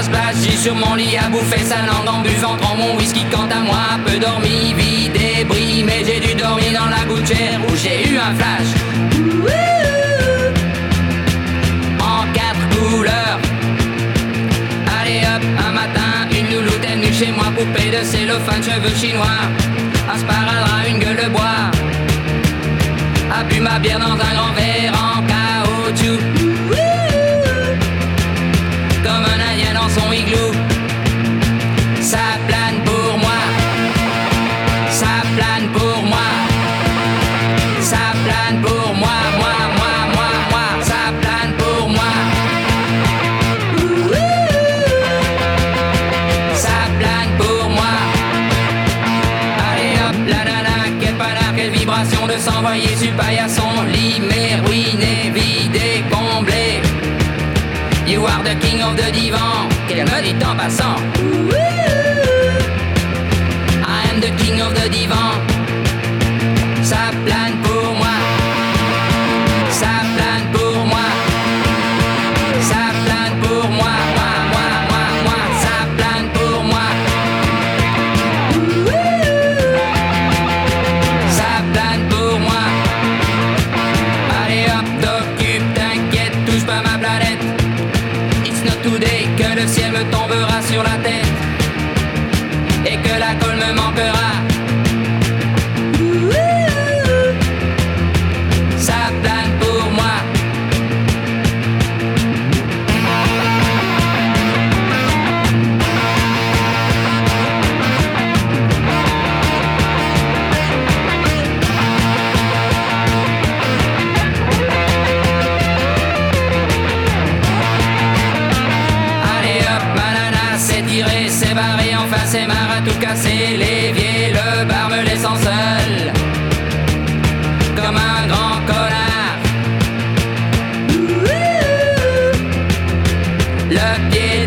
splash, j'ai sur mon lit à bouffer sa langue en buvant trop mon whisky. Quant à moi, peu dormi, vie débris, mais j'ai dû dormir dans la gouttière où j'ai eu un flash. En 4 couleurs. Allez hop, un matin, une louloute est venue chez moi, poupée de cellophane, cheveux chinois, un sparadrap, une gueule de bois, a bu ma bière dans un grand verre en caoutchouc, comme un indien dans son igloo. Ça plane pour moi, ça plane pour moi, ça plane pour moi, moi, ça plane pour moi. Ça plane pour moi. Allez hop, la nana, quelle panard, quelle vibration de s'envoyer sur paillasson. Lit, mais ruiné, vidé, comblé. You are the king of the divan, qu'elle me dit en passant. I am the king of the divan. Ça plane pour moi. Ça plane pour moi. Ça plane pour moi. Ça plane pour moi. Ça plane pour moi. Allez hop, t'occupe, t'inquiète, touche pas ma planète. It's not today que le ciel me tombera sur la tête et que la colle me manquera. Ça plane pour moi. Allez hop, ma nana s'est tirée, s'est barrée, enfin c'est marre à tout casser. L'évier, le bar me laissant seul, comme un grand connard. Le pied